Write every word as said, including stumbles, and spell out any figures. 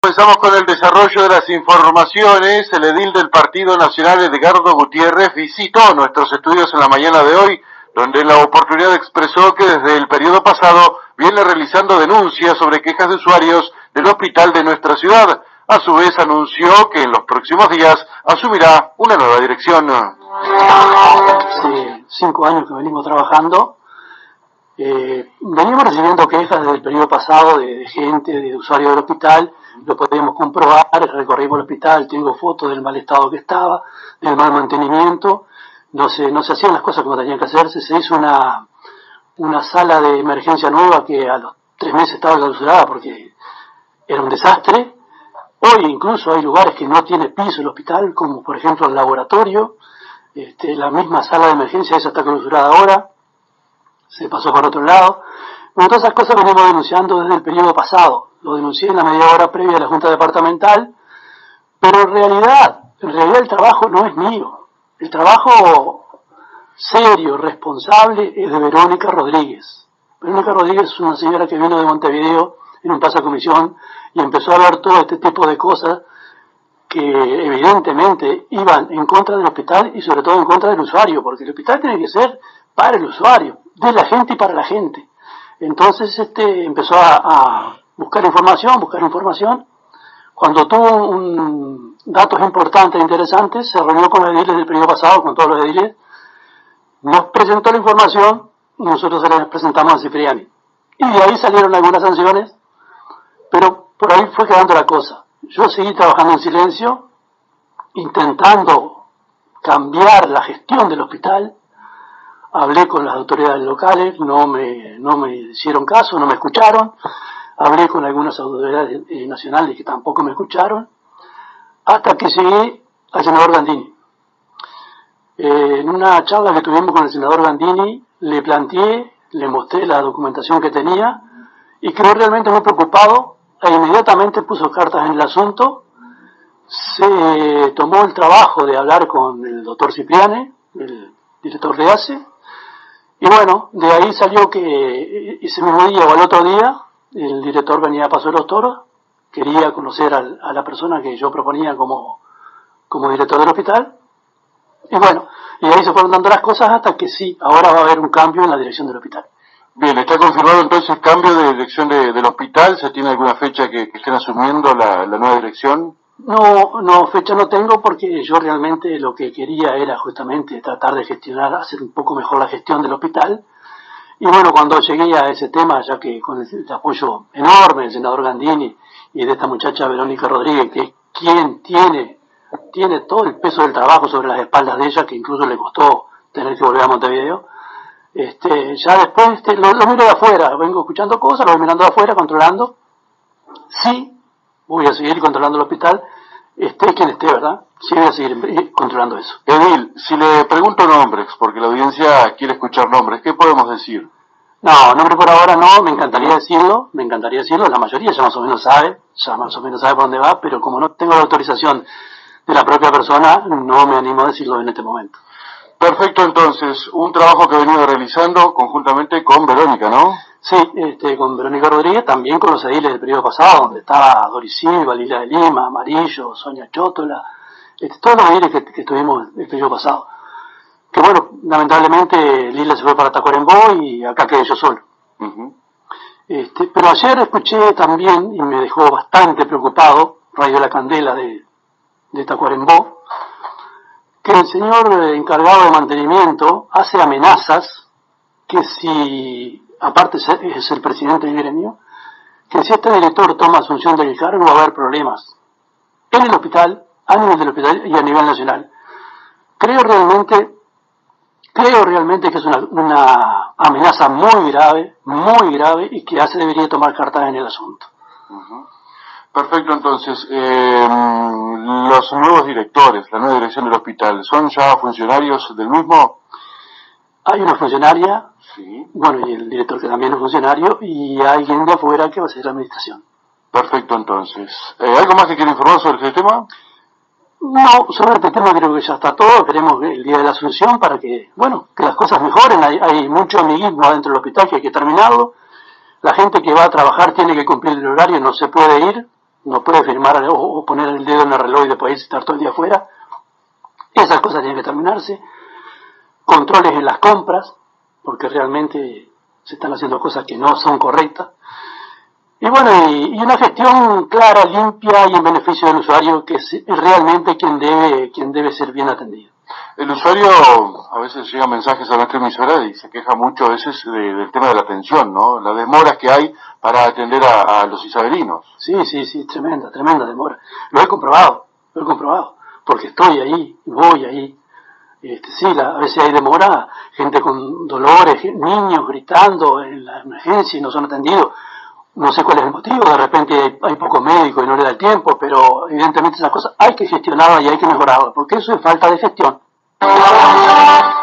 Comenzamos con el desarrollo de las informaciones. El edil del Partido Nacional, Edgardo Gutiérrez, visitó nuestros estudios en la mañana de hoy, donde en la oportunidad expresó que desde el periodo pasado viene realizando denuncias sobre quejas de usuarios del hospital de nuestra ciudad. A su vez anunció que en los próximos días asumirá una nueva dirección. Hace cinco años que venimos trabajando. Eh, venimos recibiendo quejas desde el periodo pasado de, de gente, de usuarios del hospital. Lo podemos comprobar, recorrimos el hospital, tengo fotos del mal estado que estaba, del mal mantenimiento, no se, no se hacían las cosas como tenían que hacerse, se hizo una, una sala de emergencia nueva que a los tres meses estaba clausurada porque era un desastre. Hoy incluso hay lugares que no tiene piso el hospital, como por ejemplo el laboratorio, este, la misma sala de emergencia esa está clausurada ahora, se pasó por otro lado. Bueno, todas esas cosas venimos denunciando desde el periodo pasado. Lo denuncié en la media hora previa de la Junta Departamental, pero en realidad, en realidad el trabajo no es mío. El trabajo serio, responsable, es de Verónica Rodríguez. Verónica Rodríguez es una señora que vino de Montevideo en un pasacomisión y empezó a ver todo este tipo de cosas que evidentemente iban en contra del hospital y sobre todo en contra del usuario, porque el hospital tiene que ser para el usuario, de la gente y para la gente. Entonces este empezó a, a buscar información, buscar información. Cuando tuvo un, datos importantes e interesantes, se reunió con los ediles del periodo pasado, con todos los ediles, nos presentó la información y nosotros se la presentamos a Cipriani. Y de ahí salieron algunas sanciones, pero por ahí fue quedando la cosa. Yo seguí trabajando en silencio, intentando cambiar la gestión del hospital. Hablé con las autoridades locales, no me, no me hicieron caso, no me escucharon. Hablé con algunas autoridades eh, nacionales que tampoco me escucharon, hasta que llegué al senador Gandini. Eh, en una charla que tuvimos con el senador Gandini, le planteé, le mostré la documentación que tenía, y quedó realmente muy preocupado, e inmediatamente puso cartas en el asunto. Se tomó el trabajo de hablar con el doctor Cipriani, el director de A C E, y bueno, de ahí salió que ese mismo día o al otro día, el director venía a Paso de los Toros, quería conocer al, a la persona que yo proponía como, como director del hospital, y bueno, y ahí se fueron dando las cosas hasta que sí, ahora va a haber un cambio en la dirección del hospital. Bien, ¿está confirmado entonces el cambio de dirección de, del hospital? ¿Se tiene alguna fecha que, que estén asumiendo la, la nueva dirección? No, no, fecha no tengo porque yo realmente lo que quería era justamente tratar de gestionar, hacer un poco mejor la gestión del hospital. Y bueno, cuando llegué a ese tema, ya que con el apoyo enorme del senador Gandini y de esta muchacha Verónica Rodríguez, que es quien tiene, tiene todo el peso del trabajo sobre las espaldas de ella, que incluso le costó tener que volver a Montevideo, este, ya después este, lo, lo miro de afuera, vengo escuchando cosas, lo voy mirando de afuera, controlando. Sí, voy a seguir controlando el hospital, esté quien esté, ¿verdad? Sí, voy a seguir controlando eso. Edil, si le pregunto nombres, porque la audiencia quiere escuchar nombres, ¿qué podemos decir? No, nombre por ahora no, me encantaría decirlo, me encantaría decirlo, la mayoría ya más o menos sabe, ya más o menos sabe por dónde va, pero como no tengo la autorización de la propia persona, no me animo a decirlo en este momento. Perfecto, entonces, un trabajo que he venido realizando conjuntamente con Verónica, ¿no? Sí, este, con Verónica Rodríguez, también con los ediles del periodo pasado, donde estaba Doris Silva, Lila de Lima, Amarillo, Sonia Chótola, este, todos los ediles que, que estuvimos el periodo pasado. Que bueno, lamentablemente Lila se fue para Tacuarembó y acá quedé yo solo. Uh-huh. Este, pero ayer escuché también, y me dejó bastante preocupado, Radio La Candela de, de Tacuarembó, que el señor encargado de mantenimiento hace amenazas que si, aparte es el presidente del gremio, que si este director toma asunción del cargo va a haber problemas en el hospital, a nivel del hospital y a nivel nacional. Creo realmente, creo realmente que es una, una amenaza muy grave, muy grave, y que A C E debería tomar cartas en el asunto. Uh-huh. Perfecto, entonces, eh, los nuevos directores, la nueva dirección del hospital, ¿son ya funcionarios del mismo? Hay una funcionaria, sí. Bueno, y el director que también es funcionario, y alguien de afuera que va a ser la administración. Perfecto, entonces. Eh, ¿Algo más que quiere informar sobre este tema? No, sobre este tema creo que ya está todo. Queremos el día de la asunción para que, bueno, que las cosas mejoren. Hay, hay mucho amiguismo adentro del hospital que hay que terminarlo. La gente que va a trabajar tiene que cumplir el horario, no se puede ir. no puede firmar o, o poner el dedo en el reloj y después estar todo el día afuera. Esas cosas tienen que terminarse. Controles en las compras, porque realmente se están haciendo cosas que no son correctas. Y bueno, y, y una gestión clara, limpia y en beneficio del usuario, que es realmente quien debe, quien debe ser bien atendido. El usuario, a veces llegan mensajes a nuestra emisora y se queja mucho a veces de, del tema de la atención, ¿no? Las demoras que hay para atender a, a los isabelinos. Sí, sí, sí, tremenda, tremenda demora. Lo he comprobado, lo he comprobado, porque estoy ahí, voy ahí. Este, sí, la, a veces hay demora, gente con dolores, niños gritando en la emergencia y no son atendidos. No sé cuál es el motivo, de repente hay, hay pocos médicos y no le da el tiempo, pero evidentemente esas cosas hay que gestionarlas y hay que mejorarlas, porque eso es falta de gestión.